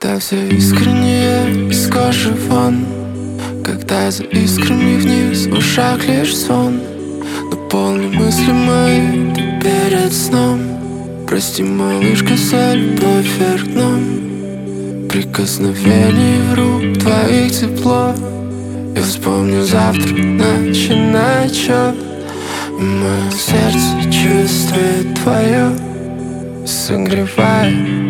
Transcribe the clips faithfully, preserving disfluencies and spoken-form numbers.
Когда все искреннее из кожи вон, когда за искрами вниз в ушах лишь звон. Наполни мысли мои ты перед сном. Прости, малышка, за любовь вверх дном. Прикосновений рук твоих тепло. Я вспомню завтра, начинай отчет. Мое сердце чувствует твое, согревает.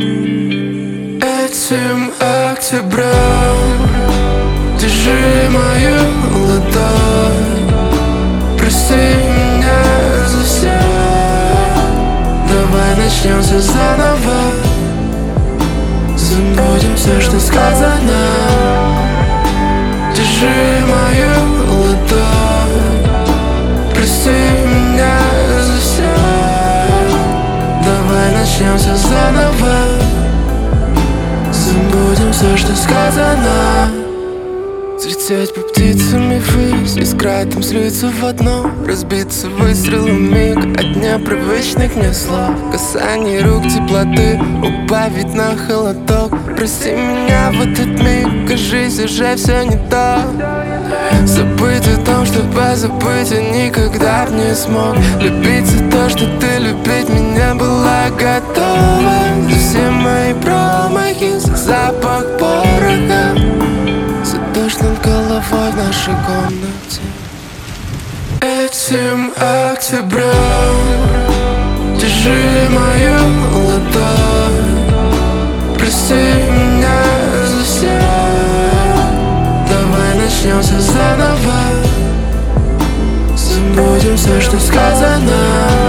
Этим октябрем держи мою ладонь. Прости меня за все. Давай начнем все заново. Забудем все, что сказано. Держи мою ладонь. Прости меня за все. Давай начнем все заново. Забудем все, что сказано. Взлететь по птицам и ввысь, искра там слиться в одно. Разбиться выстрелом миг от дня привычных мне слов. Касание рук, теплоты, убавить на холодок. Прости меня в этот миг, кажись, уже все не то. Забыть о том, чтобы забыть, я никогда б не смог. Любить за то, что ты любить меня была готова. За все мои промахи, за запах пороха, за дождь над головой в нашей комнате. Этим октябрем держи мою ладонь. Прости меня за все. Давай начнем все заново. Забудем все, что сказано.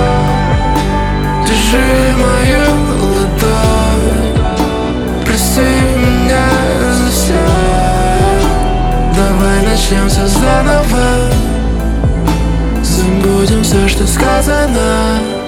Держи мою ладонь. Прости меня за все. Давай начнем все заново. Забудем все, что сказано.